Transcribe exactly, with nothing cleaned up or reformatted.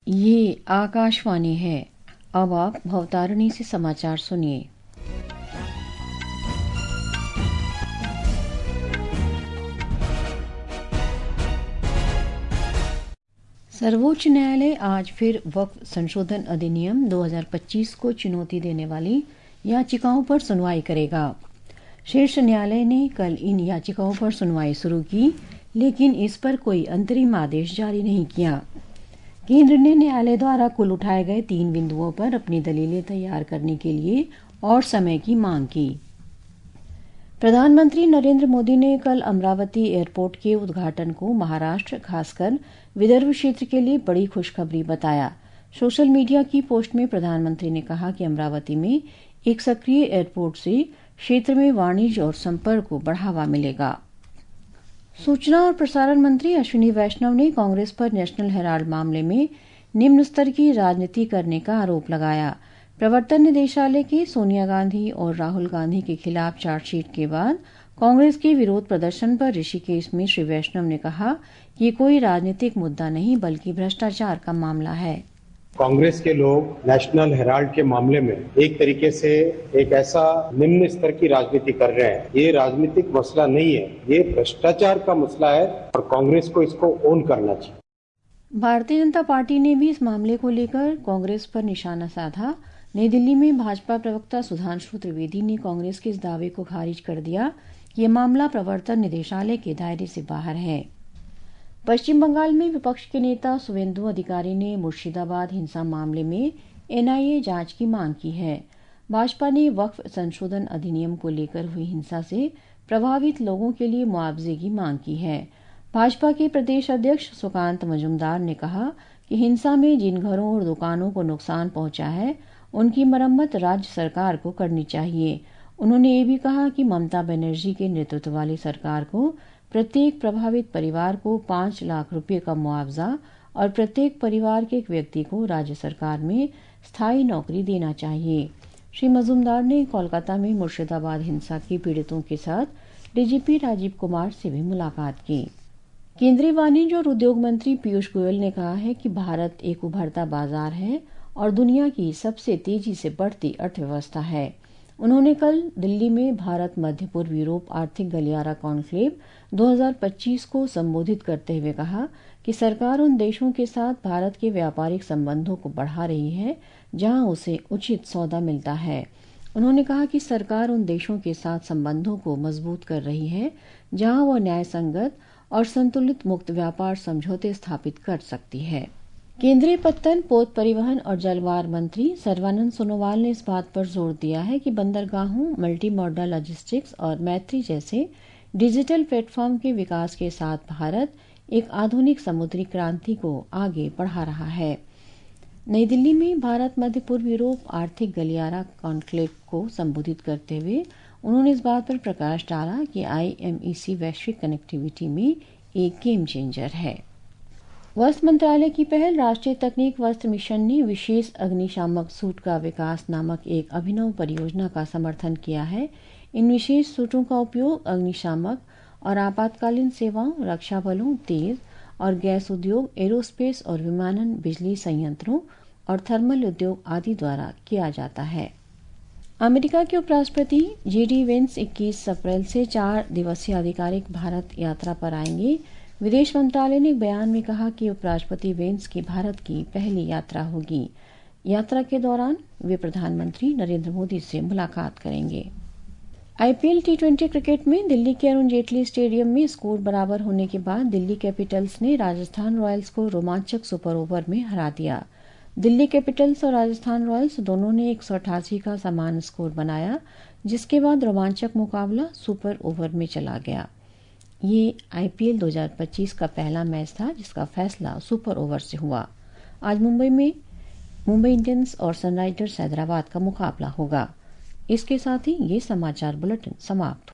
ये आकाशवाणी है। अब आप भवतारिणी से समाचार सुनिए। सर्वोच्च न्यायालय आज फिर वक्फ संशोधन अधिनियम दो हज़ार पच्चीस को चुनौती देने वाली याचिकाओं पर सुनवाई करेगा। शीर्ष न्यायालय ने कल इन याचिकाओं पर सुनवाई शुरू की, लेकिन इस पर कोई अंतरिम आदेश जारी नहीं किया। केंद्र ने न्यायालय द्वारा कुल उठाए गए तीन बिंदुओं पर अपनी दलीलें तैयार करने के लिए और समय की मांग की। प्रधानमंत्री नरेंद्र मोदी ने कल अमरावती एयरपोर्ट के उद्घाटन को महाराष्ट्र, खासकर विदर्भ क्षेत्र के लिए बड़ी खुशखबरी बताया। सोशल मीडिया की पोस्ट में प्रधानमंत्री ने कहा कि अमरावती में एक सक्रिय एयरपोर्ट से क्षेत्र में वाणिज्य और संपर्क को बढ़ावा मिलेगा। सूचना और प्रसारण मंत्री अश्विनी वैष्णव ने कांग्रेस पर नेशनल हेराल्ड मामले में निम्न स्तर की राजनीति करने का आरोप लगाया। प्रवर्तन निदेशालय के सोनिया गांधी और राहुल गांधी के खिलाफ चार्जशीट के बाद कांग्रेस के विरोध प्रदर्शन पर ऋषिकेश में श्री वैष्णव ने कहा कि ये कोई राजनीतिक मुद्दा नहीं बल्कि भ्रष्टाचार का मामला है। कांग्रेस के लोग नेशनल हेराल्ड के मामले में एक तरीके से एक ऐसा निम्न स्तर की राजनीति कर रहे हैं। ये राजनीतिक मसला नहीं है, ये भ्रष्टाचार का मसला है और कांग्रेस को इसको ओन करना चाहिए। भारतीय जनता पार्टी ने भी इस मामले को लेकर कांग्रेस पर निशाना साधा। नई दिल्ली में भाजपा प्रवक्ता सुधांशु त्रिवेदी ने कांग्रेस के इस दावे को खारिज कर दिया कि यह मामला प्रवर्तन निदेशालय के दायरे से बाहर है। पश्चिम बंगाल में विपक्ष के नेता शुवेंदु अधिकारी ने मुर्शिदाबाद हिंसा मामले में एनआईए जांच की मांग की है। भाजपा ने वक्फ संशोधन अधिनियम को लेकर हुई हिंसा से प्रभावित लोगों के लिए मुआवजे की मांग की है। भाजपा के प्रदेश अध्यक्ष सुकांत मजूमदार ने कहा कि हिंसा में जिन घरों और दुकानों को नुकसान पहुंचा है, उनकी मरम्मत राज्य सरकार को करनी चाहिए। उन्होंने ये भी कहा कि ममता बनर्जी के नेतृत्व वाली सरकार को प्रत्येक प्रभावित परिवार को पाँच लाख रुपए का मुआवजा और प्रत्येक परिवार के एक व्यक्ति को राज्य सरकार में स्थायी नौकरी देना चाहिए। श्री मजूमदार ने कोलकाता में मुर्शिदाबाद हिंसा के पीड़ितों के साथ डीजीपी राजीव कुमार से भी मुलाकात की। केंद्रीय वाणिज्य और उद्योग मंत्री पीयूष गोयल ने कहा है कि भारत एक उभरता बाजार है और दुनिया की सबसे तेजी से बढ़ती अर्थव्यवस्था है। उन्होंने कल दिल्ली में भारत मध्य पूर्व यूरोप आर्थिक गलियारा कॉन्क्लेव दो हज़ार पच्चीस को संबोधित करते हुए कहा कि सरकार उन देशों के साथ भारत के व्यापारिक संबंधों को बढ़ा रही है जहां उसे उचित सौदा मिलता है। उन्होंने कहा कि सरकार उन देशों के साथ संबंधों को मजबूत कर रही है जहां वह न्याय संगत और संतुलित मुक्त व्यापार समझौते स्थापित कर सकती है। केंद्रीय पत्तन, पोत परिवहन और जलवार मंत्री सर्बानंद सोनोवाल ने इस बात पर जोर दिया है कि बंदरगाहों, मल्टी मॉडल लॉजिस्टिक्स और मैत्री जैसे डिजिटल प्लेटफॉर्म के विकास के साथ भारत एक आधुनिक समुद्री क्रांति को आगे बढ़ा रहा है। नई दिल्ली में भारत मध्य पूर्व यूरोप आर्थिक गलियारा कॉन्क्लेव को संबोधित करते हुए उन्होंने इस बात पर प्रकाश डाला कि आईएमईसी वैश्विक कनेक्टिविटी में एक गेम चेंजर है। वस्त्र मंत्रालय की पहल राष्ट्रीय तकनीक वस्त्र मिशन ने विशेष अग्निशामक सूट का विकास नामक एक अभिनव परियोजना का समर्थन किया है। इन विशेष सूटों का उपयोग अग्निशामक और आपातकालीन सेवाओं, रक्षा बलों, तेल और गैस उद्योग, एरोस्पेस और विमानन, बिजली संयंत्रों और थर्मल उद्योग आदि द्वारा किया जाता है। अमेरिका के उपराष्ट्रपति जे डी वेंस इक्कीस अप्रैल से चार दिवसीय आधिकारिक भारत यात्रा पर आएंगे। विदेश मंत्रालय ने एक बयान में कहा कि उपराष्ट्रपति वेंस की भारत की पहली यात्रा होगी। यात्रा के दौरान वे प्रधानमंत्री नरेंद्र मोदी से मुलाकात करेंगे। आईपीएल टी ट्वेंटी क्रिकेट में दिल्ली के अरुण जेटली स्टेडियम में स्कोर बराबर होने के बाद दिल्ली कैपिटल्स ने राजस्थान रॉयल्स को रोमांचक सुपर ओवर में हरा दिया। दिल्ली कैपिटल्स और राजस्थान रॉयल्स दोनों ने एक सौ अठासी का समान स्कोर बनाया, जिसके बाद रोमांचक मुकाबला सुपर ओवर में चला गया। ये आईपीएल दो हज़ार पच्चीस का पहला मैच था जिसका फैसला सुपर ओवर से हुआ। आज मुंबई में मुंबई इंडियंस और सनराइजर्स हैदराबाद का मुकाबला होगा। इसके साथ ही ये समाचार बुलेटिन समाप्त।